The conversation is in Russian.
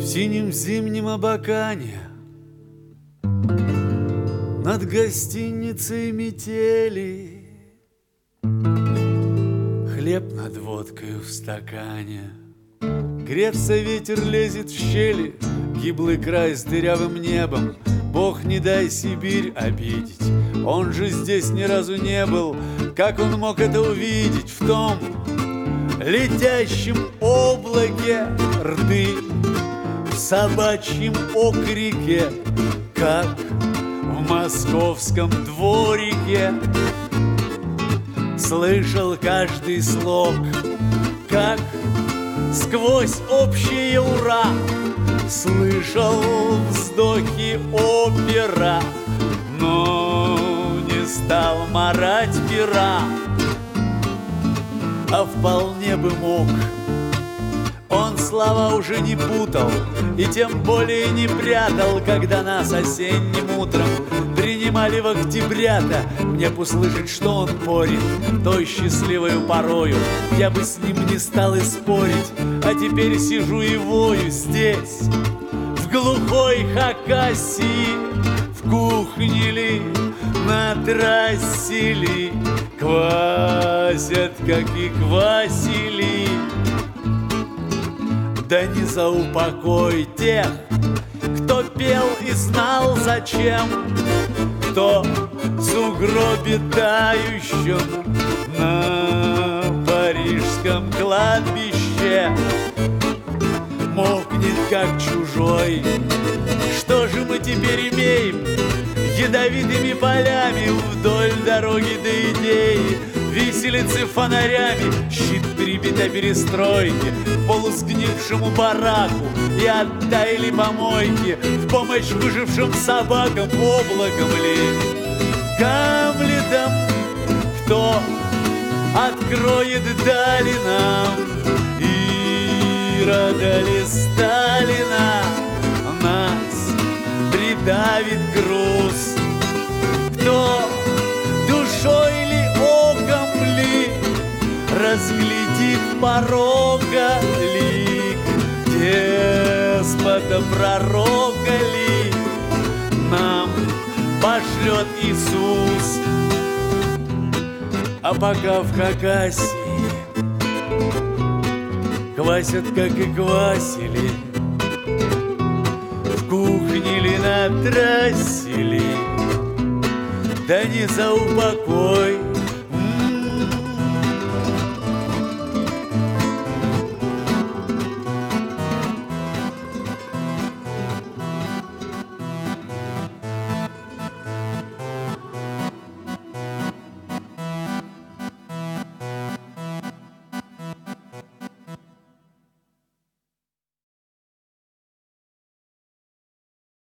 синем зимнем Абакане над гостиницей метели, хлеб над водкой в стакане. Греться ветер лезет в щели, гиблый край с дырявым небом. Бог не дай Сибирь обидеть, он же здесь ни разу не был. Как он мог это увидеть в том летящем облаке рды, в собачьем окрике, как в московском дворике? Слышал каждый слог, как сквозь общее ура, слышал вздохи опера, но не стал марать пера. А вполне бы мог. Он слова уже не путал и тем более не прятал, когда нас осенним утром принимали в октября-то. Мне б услышать, что он порит той счастливою порою, я бы с ним не стал и спорить. А теперь сижу и вою здесь, в глухой Хакасии, в кухне ли, на трассе ли, квасят, как и квасили. Да не за упокой тех, кто пел и знал зачем, кто в сугробе тающем на парижском кладбище мокнет, как чужой. Что же мы теперь имеем? Ядовитыми полями вдоль дороги до идеи, виселицы фонарями, щит прибит о перестройке, полусгнившему бараку, и оттаяли помойки в помощь выжившим собакам. Облаком ли, Гамлетом, кто откроет дали нам? Ирода ли Сталина нас придавит груз? Кто душой ли, оком ли разглядит порога лик? Деспота пророка ли нам пошлет Иисус? А пока в Хакасии квасят, как и квасили, в кухне ли, на трассе ли, да не за упокой